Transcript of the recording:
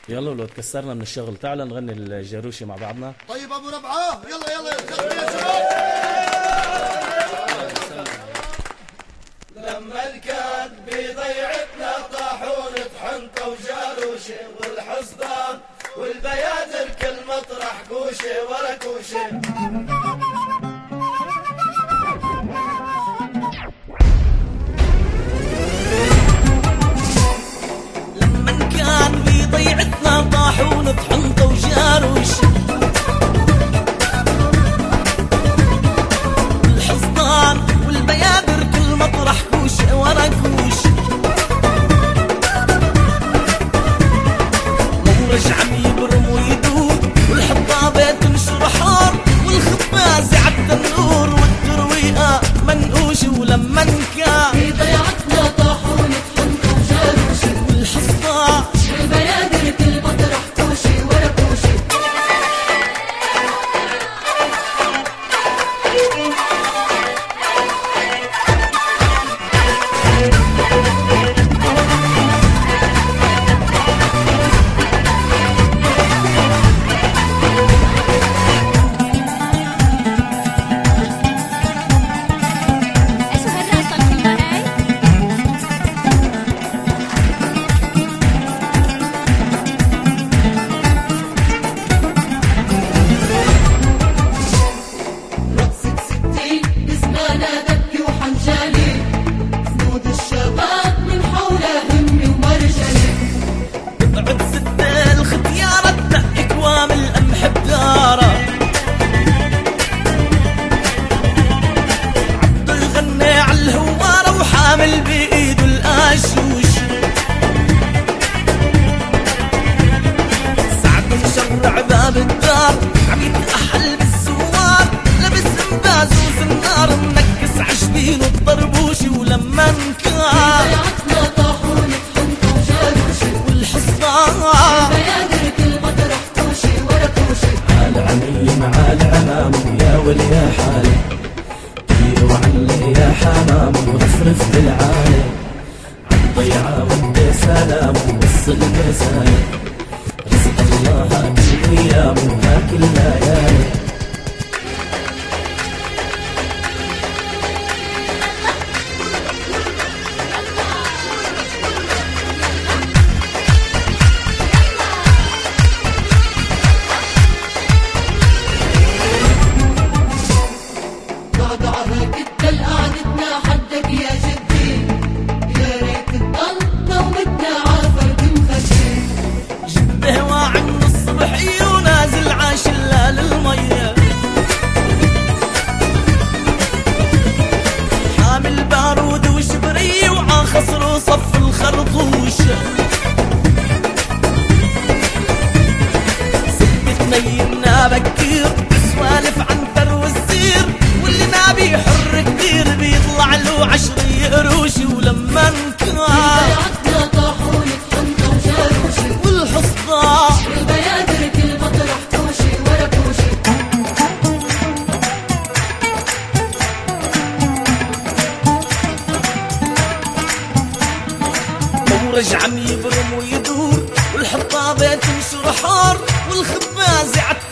يلا ولو تكسرنا من الشغل تعال نغني الجاروشي مع بعضنا. طيب ابو ربعه يلا يلا يا شباب. لما الكاد بضيعتنا طاحون بحنطه وجاروشي والحصدان والبيادر كل مطرح كوشي ورا كوشي. ضيعتنا طاحون بحنطة وجاروش والحصدان والبيادر كل مطرح كوش ورا كوش. مورج عم يبرم ويدور والحطابة تنشر حار والخباز عبد النور والترويقة منقوش. ولما كان ضيعتنا طاحون بحنطة وجاروش والحصدان البيادر كل مطرح كوشي ورا كوشي. بإيده القشوش سعد مشرع باب الدار عم يتأحل بالسوار لابس انباز وزنار منكس عشبين وطربوشي. ولما ضيعتنا طاحون بحنطة وجاروش والحصان البيادر كل مطرح كوشي ورا كوشي. عال عمي مع العمام يا ولي يا حالي وعلي يا حمام ورفرف بالعالي عالضيعة ودي سلام ووصل رسالة رزق الله هاكل ايام وهاكل ليالي. قعدتنا حدك يا جدي يا ريت تضل نومتنا عافرد مخشي. جده واعي من الصبحية ونازل عاشلال المية حامل بارود وشبرية وعاخصر وصف الخرطوش. سبت نيمنا بكير سوالف عن ثروة الزير واللي نابي حر كتير بيطلع له 10 قروشي. ولما ضيعتنا طاحون بحنطة وجاروش والحصدان البيادر كل مطرح كوشي ورا كوشي. مورج عم يبرم ويدور والحطابة تنشر حار والخباز